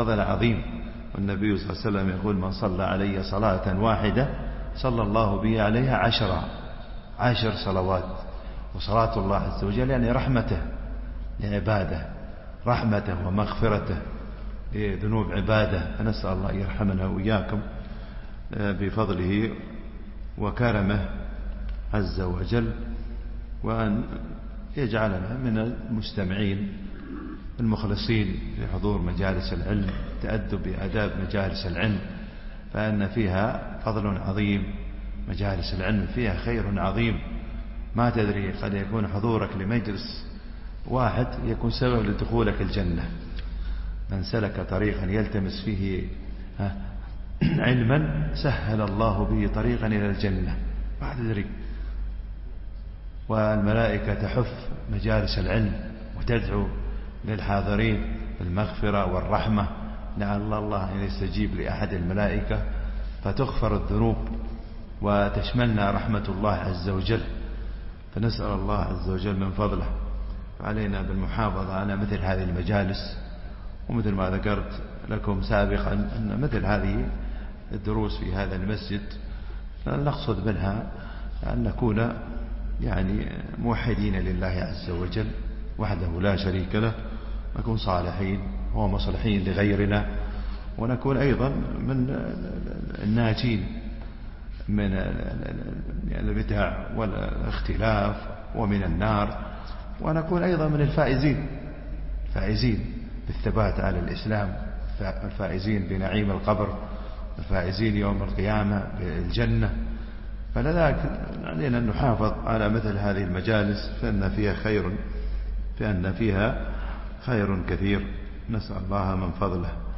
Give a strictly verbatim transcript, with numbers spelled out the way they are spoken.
فضل عظيم. والنبي صلى الله عليه وسلم يقول: من صلى علي صلاة واحدة صلى الله به عليها عشرة عشر صلوات. وصلاة الله عز وجل يعني رحمته لعباده، رحمته ومغفرته لذنوب عباده. فنسأل الله يرحمنا وإياكم بفضله وكرمه عز وجل، وأن يجعلنا من المستمعين المخلصين لحضور مجالس العلم، تأدب بآداب مجالس العلم، فإن فيها فضل عظيم. مجالس العلم فيها خير عظيم، ما تدري، قد يكون حضورك لمجلس واحد يكون سبب لدخولك الجنة. من سلك طريقا يلتمس فيه علما سهل الله به طريقا إلى الجنة، ما تدري. والملائكة تحف مجالس العلم وتدعو للحاضرين بالمغفرة والرحمة، لعل الله أن يستجيب لأحد الملائكة فتغفر الذنوب وتشملنا رحمة الله عز وجل. فنسأل الله عز وجل من فضله علينا بالمحافظة على مثل هذه المجالس. ومثل ما ذكرت لكم سابقا أن مثل هذه الدروس في هذا المسجد نقصد منها أن نكون يعني موحدين لله عز وجل وحده لا شريك له، نكون صالحين ومصلحين لغيرنا، ونكون أيضا من الناجين من البدع والاختلاف ومن النار، ونكون أيضا من الفائزين الفائزين بالثبات على الإسلام، الفائزين بنعيم القبر، الفائزين يوم القيامة بالجنة. فلذلك علينا أن نحافظ على مثل هذه المجالس، فإن فيها خير فإن فيها خير كثير. نسأل الله من فضله